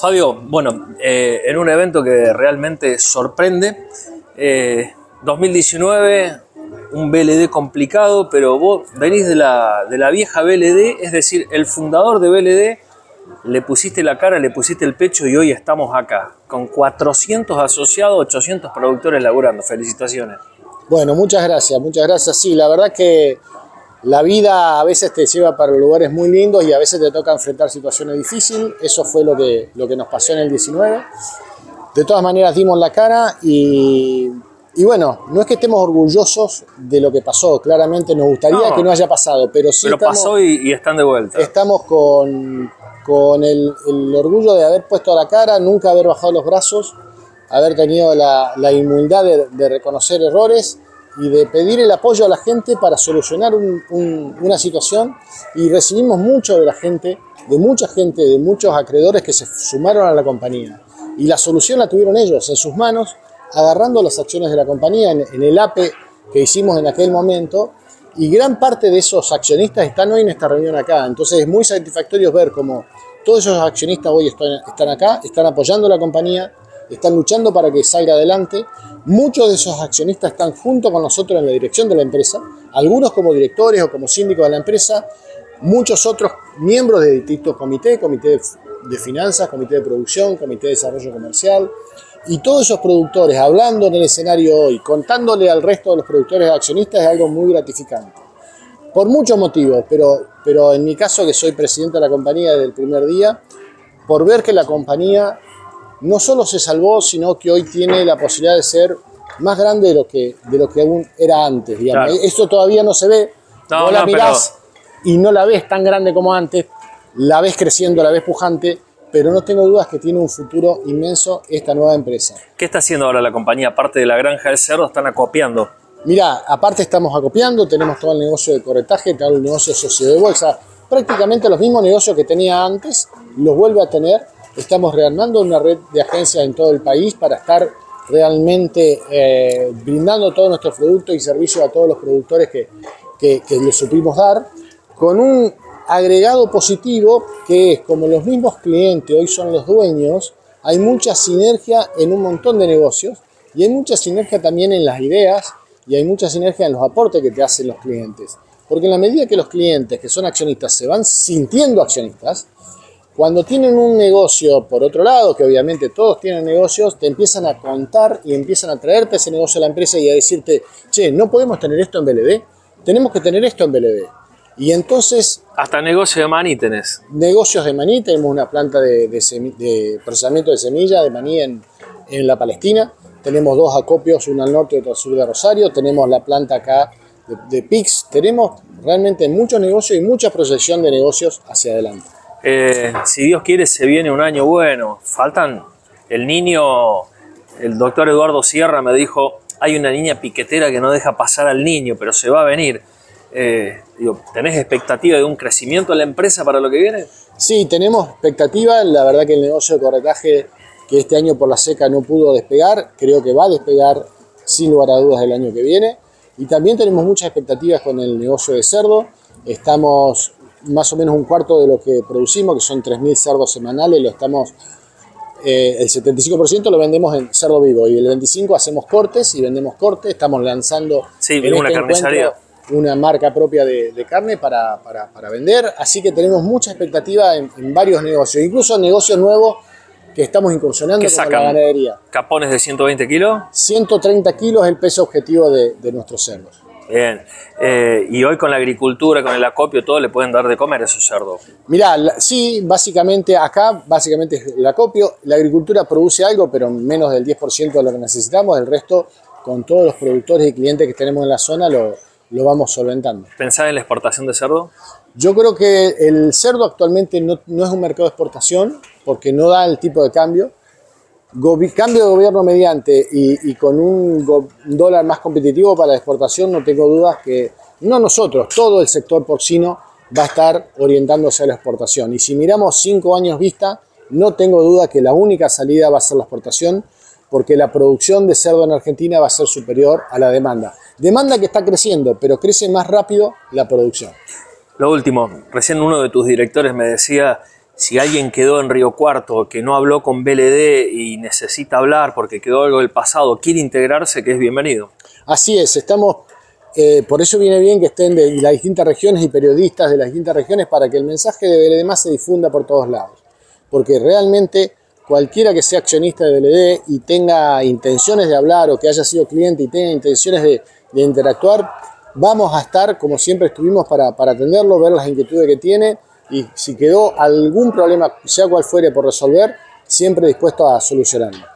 Fabio, bueno, en un evento que realmente sorprende, 2019, un BLD complicado, pero vos venís de la vieja BLD, es decir, el fundador de BLD, le pusiste la cara, le pusiste el pecho y hoy estamos acá, con 400 asociados, 800 productores laburando. Felicitaciones. Bueno, muchas gracias, muchas gracias. Sí, la verdad que la vida a veces te lleva para lugares muy lindos y a veces te toca enfrentar situaciones difíciles. Eso fue lo que nos pasó en el 19. De todas maneras dimos la cara y bueno, no es que estemos orgullosos de lo que pasó. Claramente nos gustaría que no haya pasado, pero sí pero pasó y están de vuelta. Estamos con el orgullo de haber puesto la cara, nunca haber bajado los brazos, haber tenido la humildad de reconocer errores y de pedir el apoyo a la gente para solucionar una situación. Y recibimos mucho de la gente, de muchos acreedores que se sumaron a la compañía. Y la solución la tuvieron ellos en sus manos, agarrando las acciones de la compañía en el APE que hicimos en aquel momento. Y gran parte de esos accionistas están hoy en esta reunión acá. Entonces es muy satisfactorio ver cómo todos esos accionistas hoy están acá, están apoyando la compañía, están luchando para que salga adelante. Muchos de esos accionistas están junto con nosotros en la dirección de la empresa, algunos como directores o como síndicos de la empresa, muchos otros miembros de distintos comités, comité de finanzas, comité de producción, comité de desarrollo comercial, y todos esos productores hablando en el escenario hoy, contándole al resto de los productores accionistas, es algo muy gratificante. Por muchos motivos, pero en mi caso, que soy presidente de la compañía desde el primer día, por ver que la compañía no solo se salvó, sino que hoy tiene la posibilidad de ser más grande de lo que aún era antes, digamos. Claro. Esto todavía no se ve, vos la mirás y no la ves tan grande como antes, la ves creciendo, la ves pujante, pero no tengo dudas que tiene un futuro inmenso esta nueva empresa. ¿Qué está haciendo ahora la compañía? Aparte de la granja del cerdo, están acopiando. Mirá, aparte estamos acopiando, tenemos todo el negocio de corretaje, todo el negocio de sociedad de bolsa, prácticamente los mismos negocios que tenía antes, los vuelve a tener. Estamos rearmando una red de agencias en todo el país para estar realmente brindando todos nuestros productos y servicios a todos los productores que les supimos dar, con un agregado positivo que es, como los mismos clientes hoy son los dueños, hay mucha sinergia en un montón de negocios y hay mucha sinergia también en las ideas y hay mucha sinergia en los aportes que te hacen los clientes. Porque en la medida que los clientes que son accionistas se van sintiendo accionistas, cuando tienen un negocio por otro lado, que obviamente todos tienen negocios, te empiezan a contar y empiezan a traerte ese negocio a la empresa y a decirte, che, no podemos tener esto en BLD, tenemos que tener esto en BLD. Y entonces... Hasta negocio de maní tenés. Negocios de maní, tenemos una planta de procesamiento de semilla de maní en la Palestina, tenemos 2 acopios, uno al norte y otro al sur de Rosario, tenemos la planta acá de PIX, tenemos realmente muchos negocios y mucha proyección de negocios hacia adelante. Si Dios quiere, se viene un año bueno. Faltan el niño, el doctor Eduardo Sierra me dijo, hay una niña piquetera que no deja pasar al niño, pero se va a venir. ¿Tenés expectativa de un crecimiento de la empresa para lo que viene? Sí, tenemos expectativa. La verdad que el negocio de corretaje, que este año por la seca no pudo despegar, creo que va a despegar sin lugar a dudas el año que viene. Y también tenemos muchas expectativas con el negocio de cerdo. Estamos más o menos un cuarto de lo que producimos, que son 3.000 cerdos semanales, el 75% lo vendemos en cerdo vivo y el 25% hacemos cortes y vendemos cortes. Estamos lanzando en una carnicería, una marca propia de carne para vender, así que tenemos mucha expectativa en varios negocios, incluso negocios nuevos que estamos incursionando como la ganadería. ¿Capones de 120 kilos? 130 kilos es el peso objetivo de nuestros cerdos. Bien, y hoy con la agricultura, con el acopio, todo le pueden dar de comer a esos cerdos. Mirá, sí, básicamente acá, es el acopio, la agricultura produce algo, pero menos del 10% de lo que necesitamos, el resto, con todos los productores y clientes que tenemos en la zona, lo vamos solventando. ¿Pensás en la exportación de cerdo? Yo creo que el cerdo actualmente no es un mercado de exportación, porque no da el tipo de cambio. Cambio de gobierno mediante y con un dólar más competitivo para la exportación, no tengo dudas que, no nosotros, todo el sector porcino va a estar orientándose a la exportación. Y si miramos 5 años vista, no tengo duda que la única salida va a ser la exportación, porque la producción de cerdo en Argentina va a ser superior a la demanda. Demanda que está creciendo, pero crece más rápido la producción. Lo último, recién uno de tus directores me decía Si alguien quedó en Río Cuarto que no habló con BLD y necesita hablar porque quedó algo del pasado, quiere integrarse, que es bienvenido. Así es, estamos, por eso viene bien que estén de las distintas regiones y periodistas de las distintas regiones para que el mensaje de BLD+ se difunda por todos lados. Porque realmente cualquiera que sea accionista de BLD y tenga intenciones de hablar o que haya sido cliente y tenga intenciones de interactuar, vamos a estar como siempre estuvimos para atenderlo, ver las inquietudes que tiene y si quedó algún problema, sea cual fuere por resolver, siempre dispuesto a solucionarlo.